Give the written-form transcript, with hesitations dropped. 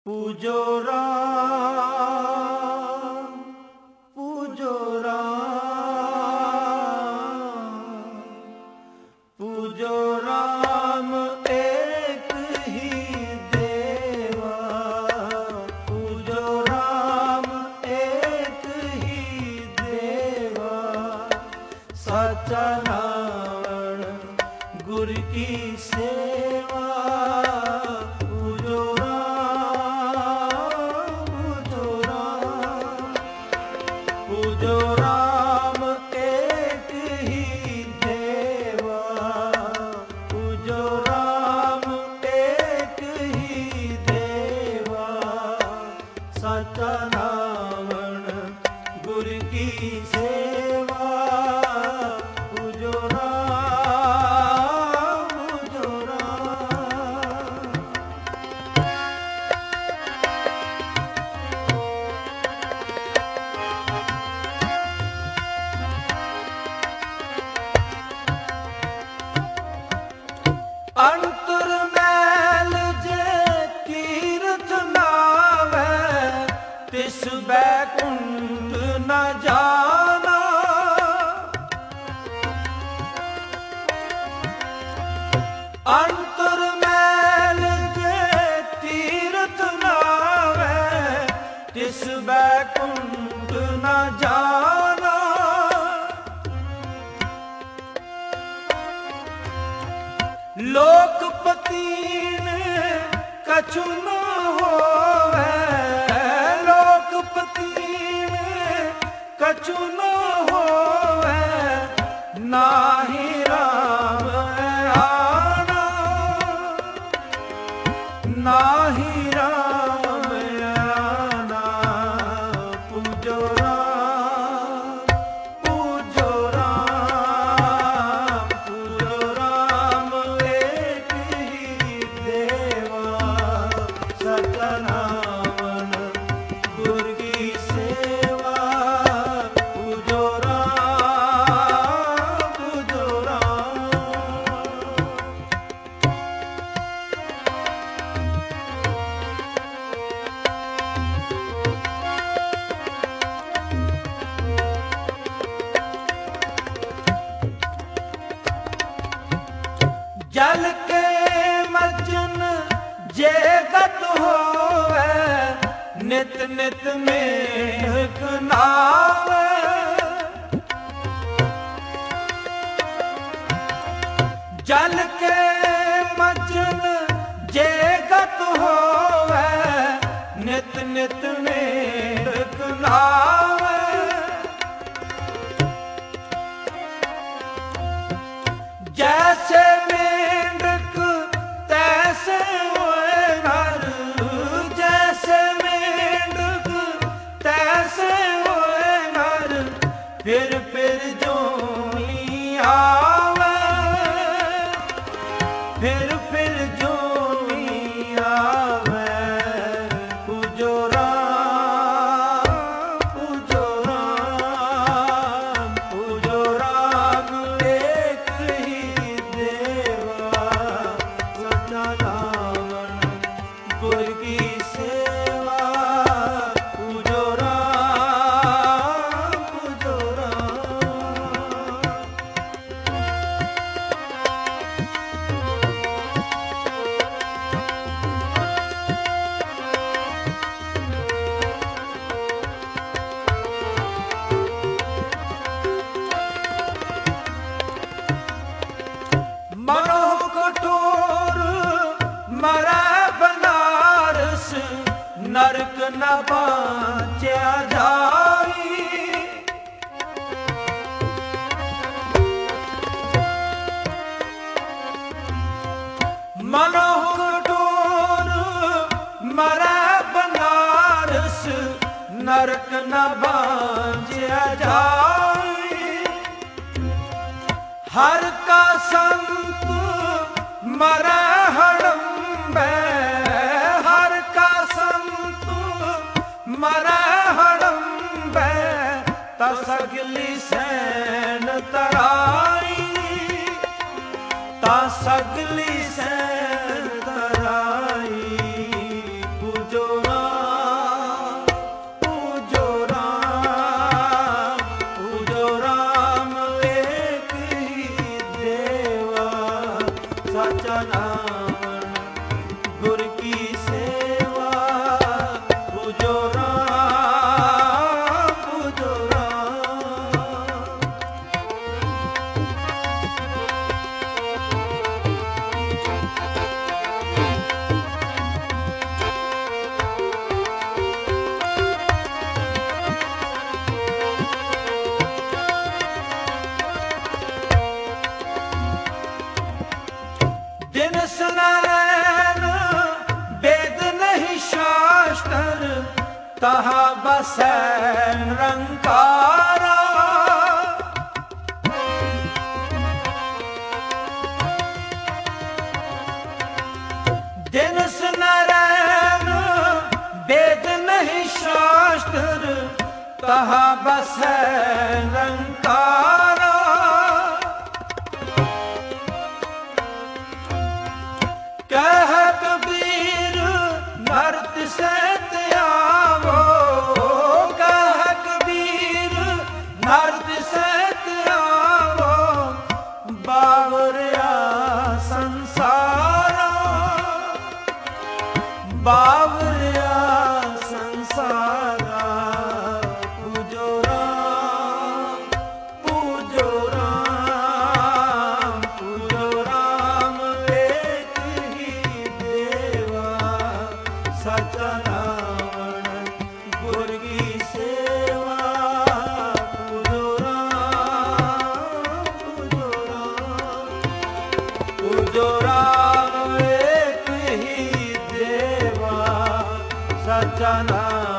पूजो राम, पूजो राम, पूजो राम एक ही देवा। पूजो राम एक ही देवा। सच्चा नाम गुरु की सेवा। पूजो राम एक ही देवा। पूजो राम एक ही देवा। सच्चा नाम गुरु की सेवा। पूजो राम, पूजो राम। अंतर मैल जे तीर्थ नावै, तिस बैकुंठ न जाना। अंतर मैल जे तीर्थ नावै, तिस बैकुंठ न जाना। लोकपतीन कछु न होवै। लोकपतीन कछु न होवै। नाहि राम आना, नाहि राम आना। पूजो राम, पूजो राम, पूजो राम एक ही देवा। सच्चा नाम गुरु की सेवा। पूजो राम, पूजो राम। जल के मर्जन जे गत होवै, नित नित मेघ नावै। जल के मर्जन जे गत होवै, नित नित मेघ नावै। जैसे मेंढक तैसे होए नर। जैसे मेंढक तैसे होए नर। फिर जोनी आवे। फिर जोनी आवे। पूजो राम, पूजो राम, पूजो राम एक ही देवा। सच्चा नाम गुरु की सेवा। पूजो राम, पूजो राम। मनो कठोर मरै बनारस। नरक न बांचया जाई। मनो कठोर मरै बनारस। नरक न बांचया जाई। हर का संत मरै हड़म्बै। हर का संत मरै हड़म्बै। तसगली सैन तराई। ता सगली सैन तराई। पूजो तहाँ बसै निरंकारा। जिनस नारायण वेद नहीं शास्त्र, तहाँ बसै निरंकारा। कह कबीर नरत से त्यागो, कह कबीर नरत से त्यागो, बावरिया संसारा, बावरिया संसारा। पूजो राम, पूजो राम, पूजो राम, एक ही देवा सचा रावण गुर की सेवा। पूजो राम, पूजो राम, पूजो राम, एक ही देवा सचा नाम।